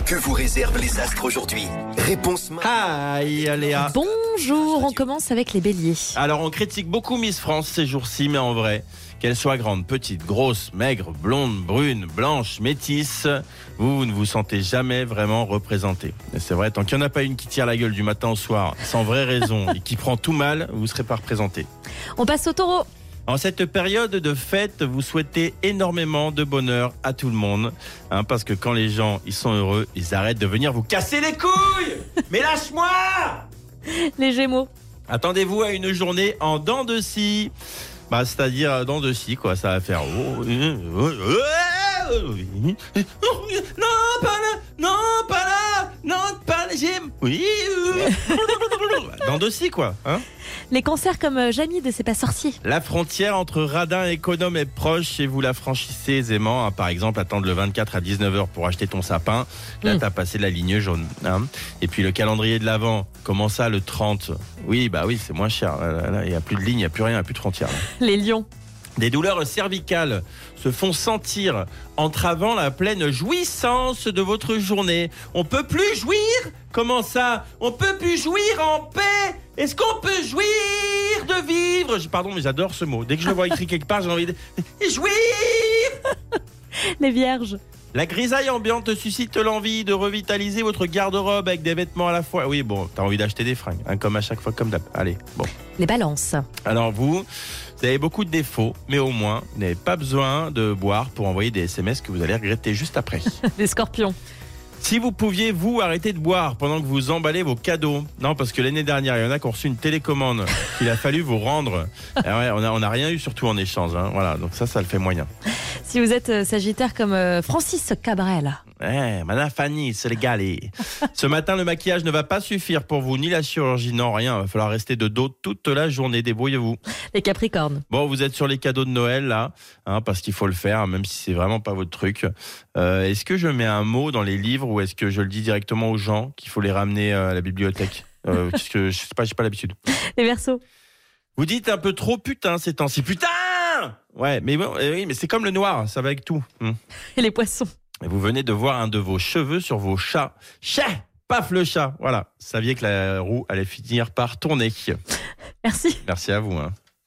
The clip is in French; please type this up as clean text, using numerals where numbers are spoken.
Que vous réservent les astres aujourd'hui? Réponse Hi Léa. Bonjour, on commence avec les béliers. Alors on critique beaucoup Miss France ces jours-ci, mais en vrai, qu'elle soit grande, petite, grosse, maigre, blonde, brune, blanche, métisse, vous ne vous sentez jamais vraiment représenté. Et c'est vrai, tant qu'il n'y en a pas une qui tire la gueule du matin au soir, sans vraie raison, et qui prend tout mal, vous ne serez pas représenté. On passe au taureau. En cette période de fête, vous souhaitez énormément de bonheur à tout le monde, parce que quand les gens ils sont heureux, ils arrêtent de venir vous casser les couilles. Mais lâche-moi! Les gémeaux. Attendez-vous à une journée en dents de scie, c'est-à-dire dents de scie, quoi. Ça va faire. Non, pas là, j'aime. Oui. Dents de scie, quoi. Les cancers comme Jamie de C'est pas sorcier. La frontière entre radin et économe est proche et vous la franchissez aisément. Par exemple, attendre le 24 à 19h pour acheter ton sapin. Là, t'as passé la ligne jaune. Et puis le calendrier de l'Avent, comment ça, le 30? Oui, c'est moins cher. Là, il n'y a plus de ligne, il n'y a plus rien, il n'y a plus de frontière. Les lions. Des douleurs cervicales se font sentir, entravant la pleine jouissance de votre journée. On peut plus jouir? Comment ça? On peut plus jouir en paix? Est-ce qu'on peut jouir de vivre? Pardon, mais j'adore ce mot. Dès que je le vois écrit quelque part, j'ai envie de jouir. Les vierges. La grisaille ambiante suscite l'envie de revitaliser votre garde-robe avec des vêtements à la fois. Oui, t'as envie d'acheter des fringues, comme à chaque fois, comme d'hab. Allez, bon. Les balances. Alors vous avez beaucoup de défauts, mais au moins, vous n'avez pas besoin de boire pour envoyer des SMS que vous allez regretter juste après. Les scorpions. Si vous pouviez, vous, arrêter de boire pendant que vous emballez vos cadeaux. Non, parce que l'année dernière, il y en a qui ont reçu une télécommande qu'il a fallu vous rendre. Et ouais, on n'a rien eu, surtout en échange. Voilà, donc ça le fait moyen. Si vous êtes sagittaire comme Francis Cabrel. Madame Fanny, c'est légal. Ce matin, le maquillage ne va pas suffire pour vous, ni la chirurgie, non, rien. Il va falloir rester de dos toute la journée. Débrouillez-vous. Les capricornes. Bon, vous êtes sur les cadeaux de Noël, là, parce qu'il faut le faire, même si c'est vraiment pas votre truc. Est-ce que je mets un mot dans les livres ou est-ce que je le dis directement aux gens qu'il faut les ramener à la bibliothèque? Parce que je sais pas, j'ai pas l'habitude. Les Verseaux. Vous dites un peu trop putain ces temps-ci. Putain! Ouais, mais bon, oui, mais c'est comme le noir, ça va avec tout. Et les poissons. Et vous venez de voir un de vos cheveux sur vos chats. Paf le chat. Voilà, vous saviez que la roue allait finir par tourner. Merci. Merci à vous.